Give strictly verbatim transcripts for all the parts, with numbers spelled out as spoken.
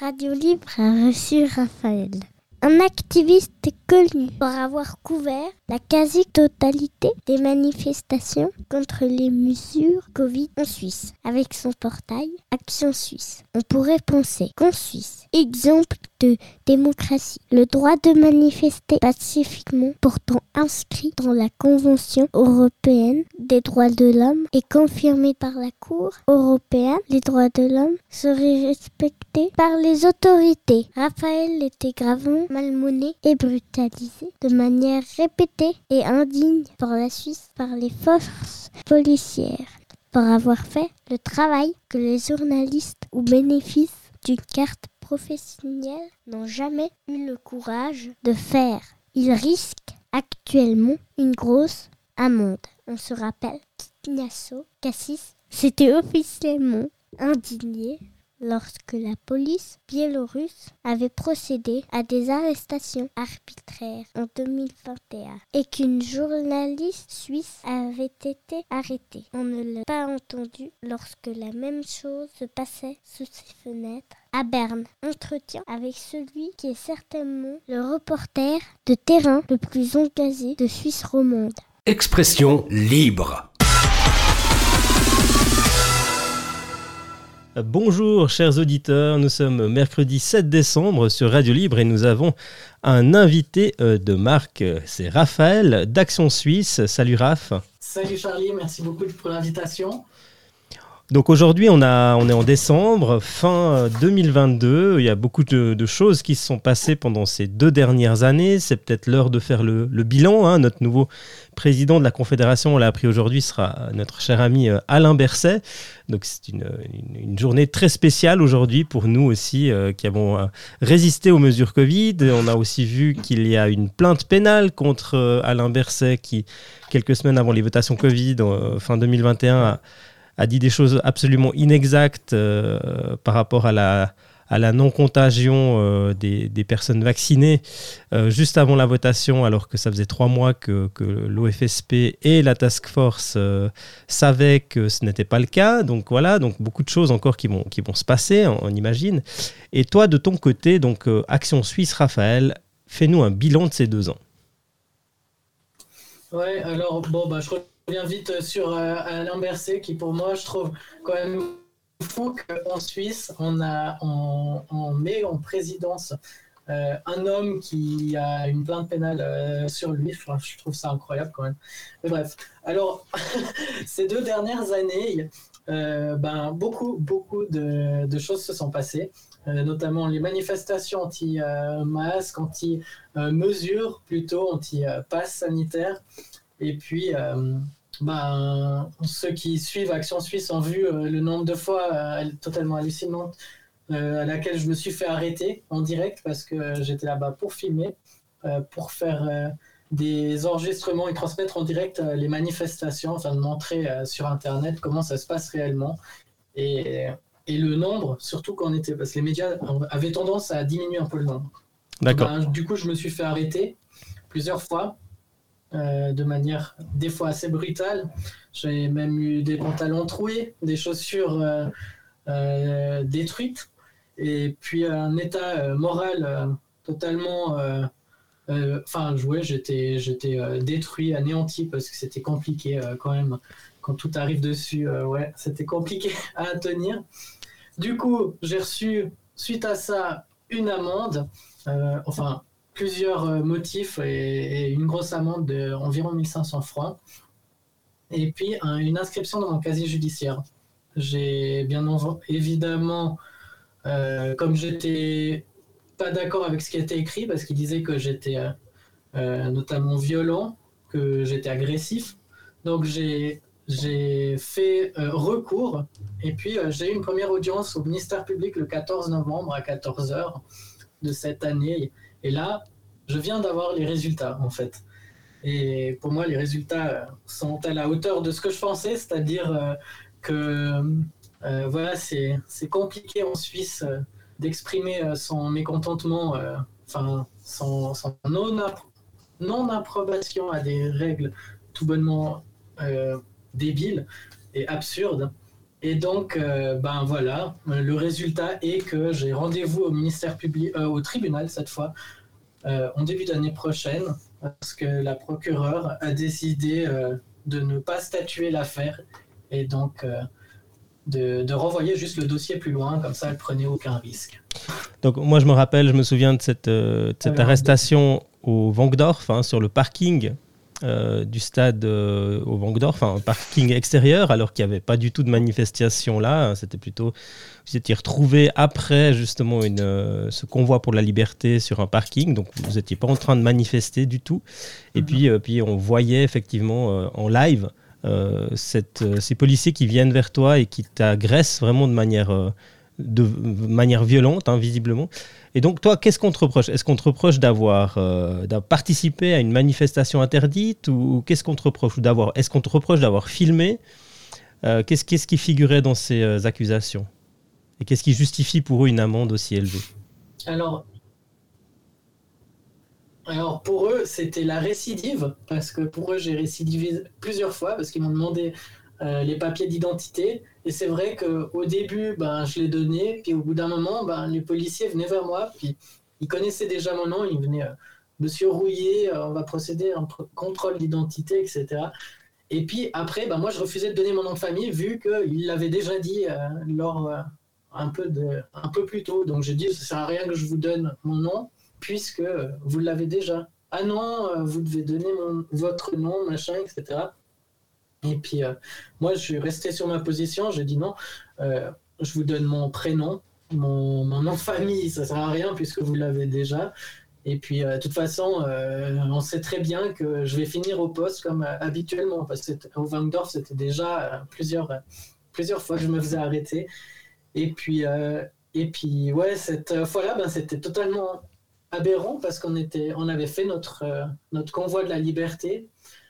Radio Libre a reçu Raphaël, un activiste connu pour avoir couvert la quasi-totalité des manifestations contre les mesures Covid en Suisse. Avec son portail Action Suisse, on pourrait penser qu'en Suisse, exemple de démocratie, le droit de manifester pacifiquement, pourtant inscrit dans la Convention européenne des droits de l'homme et confirmé par la Cour européenne des droits de l'homme, serait respecté par les autorités. Raphaël était gravement malmené et brutalisé de manière répétée et indigne pour la Suisse par les forces policières, pour avoir fait le travail que les journalistes au bénéfice d'une carte professionnelle n'ont jamais eu le courage de faire. Il risque actuellement une grosse amende. On se rappelle qu'Ignacio Cassis s'était officiellement indigné lorsque la police biélorusse avait procédé à des arrestations arbitraires en deux mille vingt et un et qu'une journaliste suisse avait été arrêtée. On ne l'a pas entendu lorsque la même chose se passait sous ses fenêtres à Berne. Entretien avec celui qui est certainement le reporter de terrain le plus engagé de Suisse romande. Expression libre. Bonjour chers auditeurs, nous sommes mercredi sept décembre sur Radio Libre et nous avons un invité de marque, c'est Raphaël d'Action Suisse. Salut Raph. Salut Charlie, merci beaucoup pour l'invitation. Donc aujourd'hui on, a, on est en décembre, fin deux mille vingt-deux, il y a beaucoup de, de choses qui se sont passées pendant ces deux dernières années, c'est peut-être l'heure de faire le, le bilan, hein. Notre nouveau président de la Confédération, on l'a appris aujourd'hui, sera notre cher ami Alain Berset. Donc c'est une, une, une journée très spéciale aujourd'hui pour nous aussi euh, qui avons euh, résisté aux mesures Covid. On a aussi vu qu'il y a une plainte pénale contre euh, Alain Berset qui, quelques semaines avant les votations Covid, euh, fin deux mille vingt et un, a a dit des choses absolument inexactes euh, par rapport à la, à la non-contagion euh, des, des personnes vaccinées euh, juste avant la votation, alors que ça faisait trois mois que, que l'O F S P et la Task Force euh, savaient que ce n'était pas le cas. Donc voilà, donc beaucoup de choses encore qui vont, qui vont se passer, on, on imagine. Et toi, de ton côté, donc euh, Action Suisse, Raphaël, fais-nous un bilan de ces deux ans. Ouais, alors bon, bah, je reviens vite sur euh, Alain Berset, qui pour moi, je trouve quand même fou qu'en Suisse, on, a, on, on met en présidence euh, un homme qui a une plainte pénale euh, sur lui. Enfin, je trouve ça incroyable quand même. Mais bref, alors, ces deux dernières années, euh, ben, beaucoup, beaucoup de, de choses se sont passées. Euh, notamment les manifestations anti-masques, euh, anti-mesures, euh, plutôt anti-pass sanitaire. Et puis, euh, ben, ceux qui suivent Action Suisse ont vu euh, le nombre de fois euh, totalement hallucinant euh, à laquelle je me suis fait arrêter en direct parce que j'étais là-bas pour filmer, euh, pour faire euh, des enregistrements et transmettre en direct euh, les manifestations, enfin de montrer euh, sur Internet comment ça se passe réellement. Et... Et le nombre, surtout quand on était... Parce que les médias avaient tendance à diminuer un peu le nombre. D'accord. Ben, du coup, je me suis fait arrêter plusieurs fois, euh, de manière des fois assez brutale. J'ai même eu des pantalons troués, des chaussures euh, euh, détruites, et puis un état euh, moral euh, totalement... Enfin, euh, ouais, j'étais, j'étais euh, détruit, anéanti, parce que c'était compliqué euh, quand même. Quand tout arrive dessus, euh, ouais, c'était compliqué à tenir. Du coup, j'ai reçu, suite à ça, une amende, euh, enfin, plusieurs euh, motifs et, et une grosse amende d'environ mille cinq cents francs. Et puis, un, une inscription dans mon casier judiciaire. J'ai bien évidemment, euh, comme j'étais pas d'accord avec ce qui était écrit, parce qu'il disait que j'étais euh, euh, notamment violent, que j'étais agressif, donc j'ai... J'ai fait euh, recours et puis euh, j'ai eu une première audience au ministère public le quatorze novembre à quatorze heures de cette année. Et là, je viens d'avoir les résultats en fait. Et pour moi, les résultats sont à la hauteur de ce que je pensais, c'est-à-dire euh, que euh, voilà, c'est, c'est compliqué en Suisse euh, d'exprimer euh, son mécontentement, euh, enfin son, son non-appro- non-approbation à des règles tout bonnement... Euh, débile et absurde. Et donc, euh, ben voilà, le résultat est que j'ai rendez-vous au ministère public, euh, au tribunal cette fois, euh, en début d'année prochaine, parce que la procureure a décidé euh, de ne pas statuer l'affaire et donc euh, de, de renvoyer juste le dossier plus loin, comme ça elle prenait aucun risque. Donc moi je me rappelle, je me souviens de cette, euh, de cette arrestation au Wankdorf, hein, sur le parking euh, du stade euh, au Wankdorf, un parking extérieur, alors qu'il n'y avait pas du tout de manifestation là, hein, c'était plutôt, vous étiez retrouvés après justement une, euh, ce convoi pour la liberté sur un parking, donc vous n'étiez pas en train de manifester du tout, et mm-hmm. puis, euh, puis on voyait effectivement euh, en live euh, cette, euh, ces policiers qui viennent vers toi et qui t'agressent vraiment de manière... Euh, de manière violente, hein, visiblement. Et donc, toi, qu'est-ce qu'on te reproche ? Est-ce qu'on te reproche d'avoir, euh, d'avoir participé à une manifestation interdite ou, ou qu'est-ce qu'on te reproche d'avoir, Est-ce qu'on te reproche d'avoir filmé ? euh, qu'est-ce, qu'est-ce qui figurait dans ces euh, accusations ? Et qu'est-ce qui justifie pour eux une amende aussi élevée ? Alors, alors, pour eux, c'était la récidive, parce que pour eux, j'ai récidivé plusieurs fois, parce qu'ils m'ont demandé euh, les papiers d'identité. Et c'est vrai qu'au début, ben, je les donnais, puis au bout d'un moment, ben, les policiers venaient vers moi, puis ils connaissaient déjà mon nom, ils venaient euh, « Monsieur Rouillet, euh, on va procéder à un contrôle d'identité, et cetera » Et puis après, ben, moi, je refusais de donner mon nom de famille, vu qu'ils l'avaient déjà dit euh, lors, euh, un, peu de, un peu plus tôt. Donc j'ai dit « Ça ne sert à rien que je vous donne mon nom, puisque euh, vous l'avez déjà. Ah non, euh, vous devez donner mon, votre nom, machin, et cetera » Et puis, euh, moi, je suis resté sur ma position. J'ai dit non, euh, je vous donne mon prénom, mon, mon nom de famille, ça ne sert à rien puisque vous l'avez déjà. Et puis, euh, de toute façon, euh, on sait très bien que je vais finir au poste comme euh, habituellement. Parce qu'au Wankdorf, c'était déjà euh, plusieurs, euh, plusieurs fois que je me faisais arrêter. Et puis, euh, et puis ouais, cette fois-là, ben, c'était totalement aberrant parce qu'on était, on avait fait notre, euh, notre convoi de la liberté.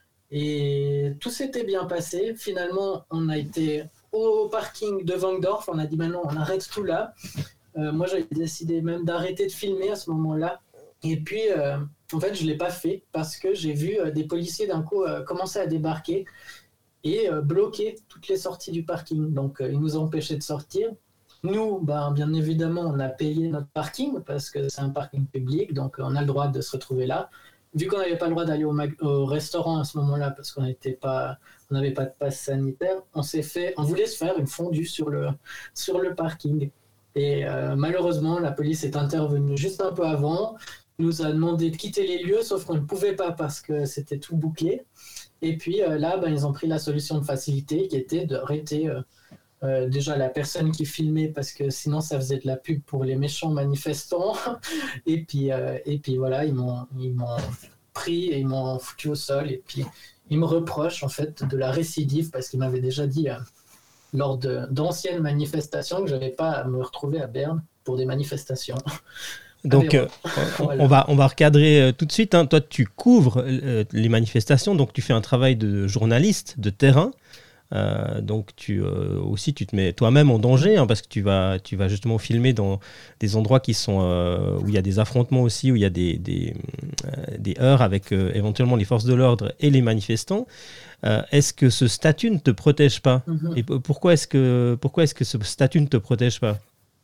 Et tout s'était bien passé. Finalement, on a été au parking de Wankdorf. On a dit maintenant, on arrête tout là. Euh, moi, j'avais décidé même d'arrêter de filmer à ce moment-là. Et puis, euh, en fait, je ne l'ai pas fait parce que j'ai vu euh, des policiers d'un coup euh, commencer à débarquer et euh, bloquer toutes les sorties du parking. Donc, euh, ils nous empêchaient de sortir. Nous, ben, bien évidemment, on a payé notre parking parce que c'est un parking public. Donc, on a le droit de se retrouver là. Vu qu'on n'avait pas le droit d'aller au, mag- au restaurant à ce moment-là parce qu'on n'était pas, on n'avait pas de passe sanitaire, on s'est fait, on voulait se faire une fondue sur le, sur le parking. Et euh, malheureusement, la police est intervenue juste un peu avant, nous a demandé de quitter les lieux, sauf qu'on ne pouvait pas parce que c'était tout bouclé. Et puis euh, là, ben, ils ont pris la solution de facilité qui était d'arrêter euh, euh, déjà la personne qui filmait parce que sinon ça faisait de la pub pour les méchants manifestants. et puis euh, et puis voilà, ils m'ont ils m'ont pris et ils m'ont foutu au sol et puis ils me reprochent en fait de la récidive parce qu'ils m'avaient déjà dit euh, lors de d'anciennes manifestations que j'avais pas à me retrouver à Berne pour des manifestations. Donc, euh, voilà. on, va, on va recadrer euh, tout de suite. Hein. Toi, tu couvres euh, les manifestations, donc tu fais un travail de journaliste de terrain. Euh, donc tu, euh, aussi tu te mets toi-même en danger hein, parce que tu vas, tu vas justement filmer dans des endroits qui sont, euh, où il y a des affrontements aussi, où il y a des, des, euh, des heurts avec euh, éventuellement les forces de l'ordre et les manifestants. Euh, est-ce que ce statut ne te protège pas ? Mm-hmm. Et p- pourquoi est-ce que, pourquoi est-ce que ce statut ne te protège pas ?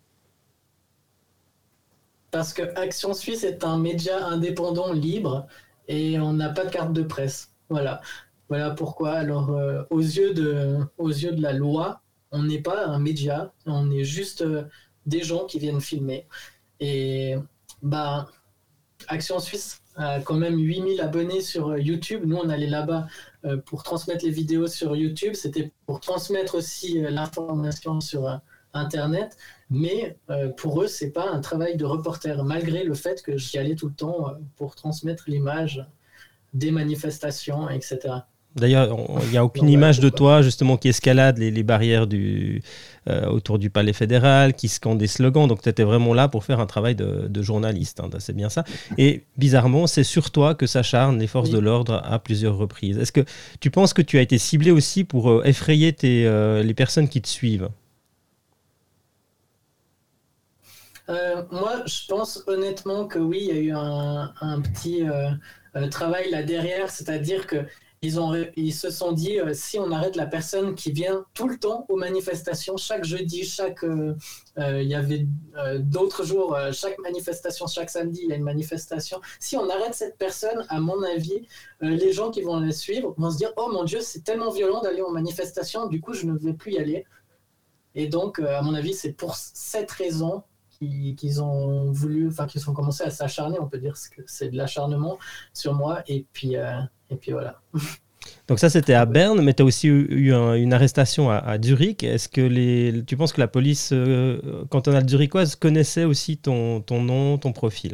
Parce que Action Suisse est un média indépendant libre et on n'a pas de carte de presse. Voilà. Voilà pourquoi, alors, euh, aux, yeux de, aux yeux de la loi, on n'est pas un média, on est juste euh, des gens qui viennent filmer. Et bah, Action Suisse a quand même huit mille abonnés sur YouTube. Nous, on allait là-bas euh, pour transmettre les vidéos sur YouTube. C'était pour transmettre aussi euh, l'information sur euh, Internet. Mais euh, pour eux, c'est pas un travail de reporter, malgré le fait que j'y allais tout le temps euh, pour transmettre l'image des manifestations, et cetera. D'ailleurs, il n'y a aucune image de toi justement qui escalade les, les barrières du, euh, autour du palais fédéral, qui scande des slogans. Donc, tu étais vraiment là pour faire un travail de, de journaliste. Hein, c'est bien ça. Et bizarrement, c'est sur toi que s'acharnent les forces oui. de l'ordre à plusieurs reprises. Est-ce que tu penses que tu as été ciblé aussi pour euh, effrayer tes, euh, les personnes qui te suivent ? Euh, moi, je pense honnêtement que oui, il y a eu un, un petit euh, euh, travail là derrière, c'est-à-dire que Ils, ont, ils se sont dit, euh, si on arrête la personne qui vient tout le temps aux manifestations, chaque jeudi, chaque, euh, euh, il y avait euh, d'autres jours, euh, chaque manifestation, chaque samedi, il y a une manifestation. Si on arrête cette personne, à mon avis, euh, les gens qui vont la suivre vont se dire, oh mon Dieu, c'est tellement violent d'aller aux manifestations, du coup, je ne vais plus y aller. Et donc, euh, à mon avis, c'est pour cette raison qu'ils, qu'ils ont voulu, enfin, qu'ils ont commencé à s'acharner, on peut dire que c'est de l'acharnement sur moi, et puis... Euh, Et puis voilà. Donc ça, c'était à Berne, mais tu as aussi eu un, une arrestation à, à Zurich. Est-ce que les, tu penses que la police euh, cantonale zurichoise connaissait aussi ton, ton nom, ton profil?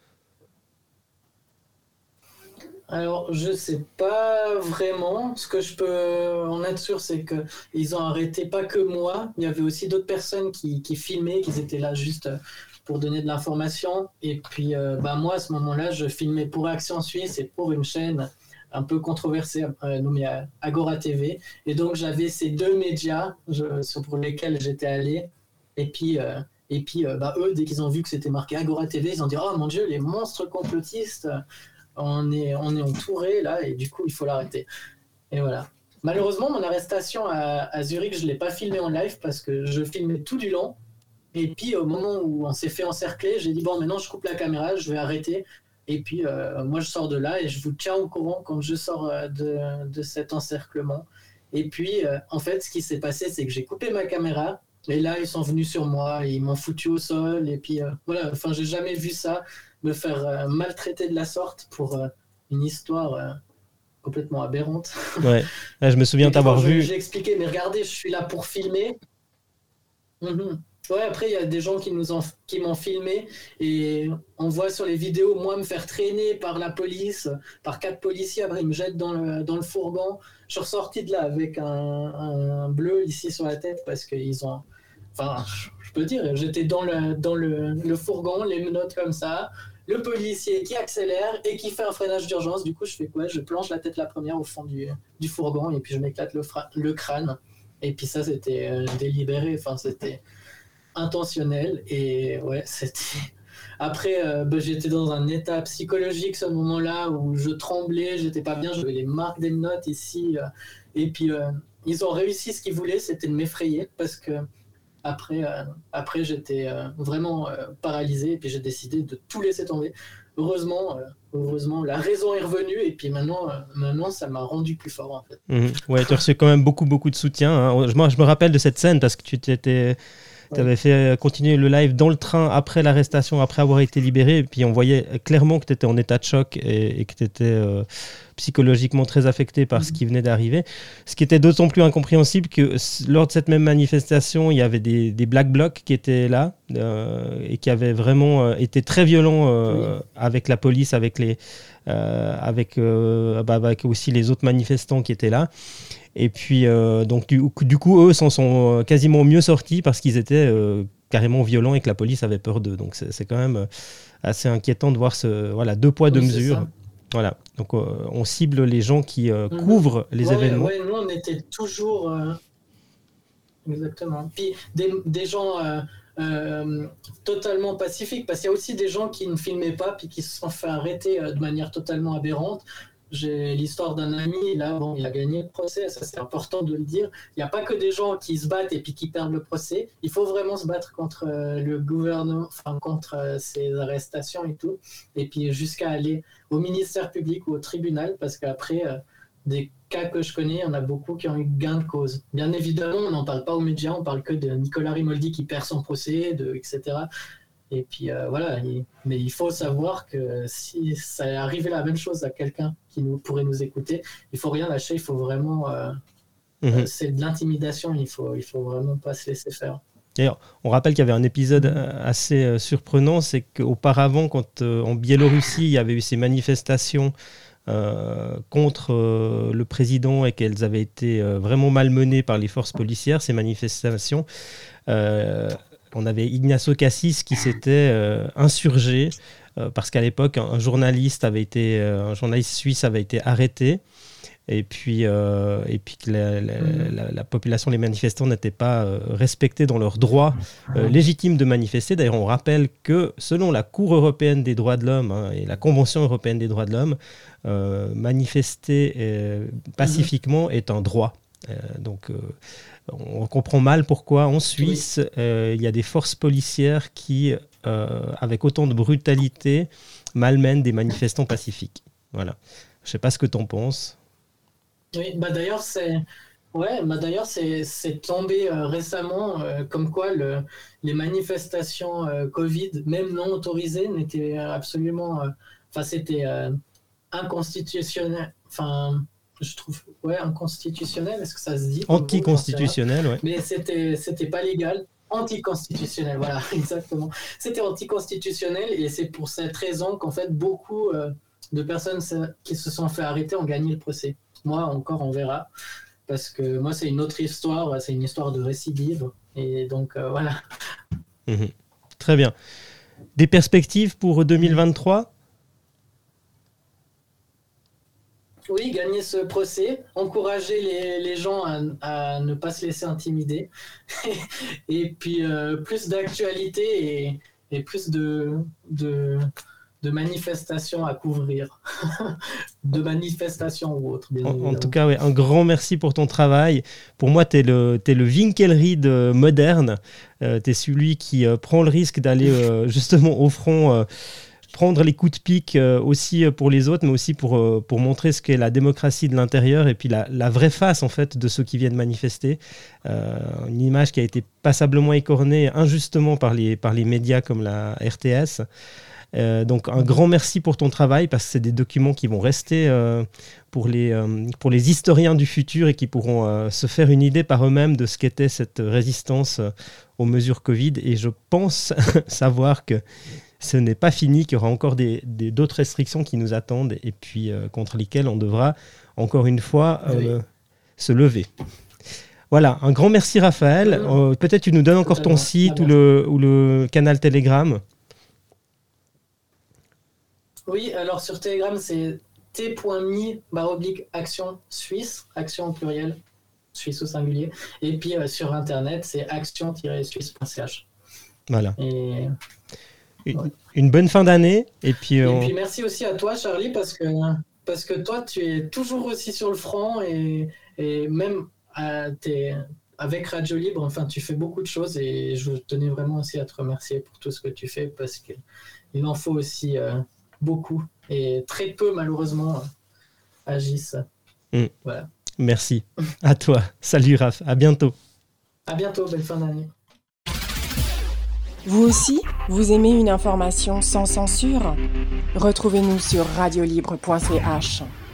Alors, je ne sais pas vraiment. Ce que je peux en être sûr, c'est qu'ils ont arrêté pas que moi. Il y avait aussi d'autres personnes qui, qui filmaient, qui étaient là juste pour donner de l'information. Et puis, euh, bah, moi, à ce moment-là, je filmais pour Action Suisse et pour une chaîne un peu controversée euh, nommée Agora T V. Et donc, j'avais ces deux médias je, pour lesquels j'étais allé. Et puis, euh, et puis euh, bah, eux, dès qu'ils ont vu que c'était marqué Agora T V, ils ont dit « Oh mon Dieu, les monstres complotistes, on est, on est entourés là, et du coup, il faut l'arrêter. » Et voilà. Malheureusement, mon arrestation à, à Zurich, je ne l'ai pas filmée en live parce que je filmais tout du long. Et puis, au moment où on s'est fait encercler, j'ai dit « Bon, maintenant, je coupe la caméra, je vais arrêter. » Et puis, euh, moi, je sors de là et je vous tiens au courant quand je sors euh, de, de cet encerclement. Et puis, euh, en fait, ce qui s'est passé, c'est que j'ai coupé ma caméra. Et là, ils sont venus sur moi, et ils m'ont foutu au sol. Et puis, euh, voilà, enfin, j'ai jamais vu ça, me faire euh, maltraiter de la sorte pour euh, une histoire euh, complètement aberrante. Ouais, là, je me souviens t'avoir vu. J'ai expliqué, mais regardez, je suis là pour filmer. Mm-hmm. Ouais, après, il y a des gens qui, nous ont, qui m'ont filmé et on voit sur les vidéos, moi, me faire traîner par la police, par quatre policiers. Après, ils me jettent dans le, dans le fourgon. Je suis ressorti de là avec un, un bleu ici sur la tête parce qu'ils ont... Enfin, je peux dire, j'étais dans le, dans le, le fourgon, les menottes comme ça, le policier qui accélère et qui fait un freinage d'urgence. Du coup, je fais quoi? Je planche la tête la première au fond du, du fourgon et puis je m'éclate le, fra- le crâne. Et puis ça, c'était euh, délibéré. Enfin, c'était... intentionnel et ouais c'était après euh, bah, j'étais dans un état psychologique ce moment-là où je tremblais, j'étais pas bien, j'avais les marques des notes ici euh, et puis euh, ils ont réussi ce qu'ils voulaient, c'était de m'effrayer parce que après euh, après j'étais euh, vraiment euh, paralysé et puis j'ai décidé de tout laisser tomber. Heureusement, euh, heureusement, la raison est revenue et puis maintenant, euh, maintenant ça m'a rendu plus fort en fait. Mmh. Ouais, tu as reçu quand même beaucoup beaucoup de soutien. Hein. Moi, je me rappelle de cette scène parce que tu t'étais Tu avais fait continuer le live dans le train après l'arrestation, après avoir été libéré. Et puis on voyait clairement que tu étais en état de choc et, et que tu étais euh, psychologiquement très affecté par mmh. ce qui venait d'arriver. Ce qui était d'autant plus incompréhensible que lors de cette même manifestation, il y avait des, des Black Blocs qui étaient là euh, et qui avaient vraiment euh, été très violents euh, oui. avec la police, avec, les, euh, avec, euh, bah, avec aussi les autres manifestants qui étaient là. Et puis, euh, donc, du, du coup, eux s'en sont quasiment mieux sortis parce qu'ils étaient euh, carrément violents et que la police avait peur d'eux. Donc, c'est, c'est quand même assez inquiétant de voir ce, voilà, deux poids, deux oui, mesures. Voilà. Donc, euh, on cible les gens qui euh, mmh. couvrent les ouais, événements. Ouais, nous, on était toujours... Euh... Exactement. Puis, des, des gens euh, euh, totalement pacifiques, parce qu'il y a aussi des gens qui ne filmaient pas puis qui se sont fait arrêter euh, de manière totalement aberrante. J'ai l'histoire d'un ami, là, bon, il a gagné le procès, ça c'est important de le dire. Il n'y a pas que des gens qui se battent et puis qui perdent le procès. Il faut vraiment se battre contre euh, le gouvernement, enfin contre euh, ces arrestations et tout. Et puis jusqu'à aller au ministère public ou au tribunal, parce qu'après, euh, des cas que je connais, il y en a beaucoup qui ont eu gain de cause. Bien évidemment, on n'en parle pas aux médias, on parle que de Nicolas Rimoldi qui perd son procès, de, et cetera. Et puis euh, voilà, il, mais il faut savoir que si ça arrivait la même chose à quelqu'un qui nous, pourrait nous écouter, il ne faut rien lâcher, il faut vraiment... Euh, mmh. euh, c'est de l'intimidation, il ne faut, il faut vraiment pas se laisser faire. D'ailleurs, on rappelle qu'il y avait un épisode assez euh, surprenant, c'est qu'auparavant, quand euh, en Biélorussie, il y avait eu ces manifestations euh, contre euh, le président et qu'elles avaient été euh, vraiment malmenées par les forces policières, ces manifestations... Euh, on avait Ignacio Cassis qui s'était euh, insurgé euh, parce qu'à l'époque, un, un journaliste avait été, euh, un journaliste suisse avait été arrêté et puis, euh, et puis que la, la, Mmh. la, la population, les manifestants n'étaient pas euh, respectés dans leur droit euh, légitime de manifester. D'ailleurs, on rappelle que selon la Cour européenne des droits de l'homme hein, et la Convention européenne des droits de l'homme, euh, manifester euh, pacifiquement mmh. est un droit. Euh, donc, euh, on comprend mal pourquoi en Suisse, il oui. euh, y a des forces policières qui, euh, avec autant de brutalité, malmènent des manifestants pacifiques. Voilà. Je ne sais pas ce que tu en penses. Oui, bah d'ailleurs, c'est, ouais, bah d'ailleurs, c'est, c'est tombé euh, récemment, euh, comme quoi le, les manifestations euh, Covid, même non autorisées, n'étaient absolument... Enfin, euh, c'était euh, inconstitutionnel. Enfin... je trouve, ouais, inconstitutionnel, est-ce que ça se dit? Anticonstitutionnel, ouais. Mais c'était, c'était pas légal. Anticonstitutionnel, voilà, exactement. C'était anticonstitutionnel et c'est pour cette raison qu'en fait, beaucoup euh, de personnes qui se sont fait arrêter ont gagné le procès. Moi, encore, on verra. Parce que moi, c'est une autre histoire, c'est une histoire de récidive. Et donc, euh, voilà. Mmh. Très bien. Des perspectives pour deux mille vingt-trois ? Oui, gagner ce procès, encourager les, les gens à, à ne pas se laisser intimider, et puis euh, plus d'actualité et, et plus de, de, de manifestations à couvrir, de manifestations ou autres. Bien en, en tout cas, ouais, un grand merci pour ton travail. Pour moi, tu es le, t'es le Winkelried moderne, euh, tu es celui qui euh, prend le risque d'aller euh, justement au front... Euh, prendre les coups de pique euh, aussi pour les autres, mais aussi pour, euh, pour montrer ce qu'est la démocratie de l'intérieur et puis la, la vraie face en fait de ceux qui viennent manifester. Euh, une image qui a été passablement écornée injustement par les, par les médias comme la R T S. Euh, donc un grand merci pour ton travail parce que c'est des documents qui vont rester euh, pour, les, euh, pour les historiens du futur et qui pourront euh, se faire une idée par eux-mêmes de ce qu'était cette résistance euh, aux mesures Covid. Et je pense savoir que ce n'est pas fini, qu'il y aura encore des, des, d'autres restrictions qui nous attendent et puis euh, contre lesquelles on devra encore une fois euh, oui. se lever. Voilà, un grand merci Raphaël. Euh, peut-être tu nous donnes encore ton site ou le, ou le canal Telegram. Oui, alors sur Telegram c'est t.me barre oblique action suisse, action au pluriel, suisse au singulier. Et puis euh, sur internet c'est action tiret suisse point c h. Voilà. Et... Une, ouais. une bonne fin d'année. Et puis, et on... puis merci aussi à toi, Charlie, parce que, parce que toi, tu es toujours aussi sur le front et, et même à tes, avec Radio Libre, enfin, tu fais beaucoup de choses et je tenais vraiment aussi à te remercier pour tout ce que tu fais parce qu'il en faut aussi euh, beaucoup et très peu, malheureusement, agissent. Mmh. Voilà. Merci. À toi. Salut, Raph. À bientôt. À bientôt. Belle fin d'année. Vous aussi, vous aimez une information sans censure ? Retrouvez-nous sur radiolibre point c h.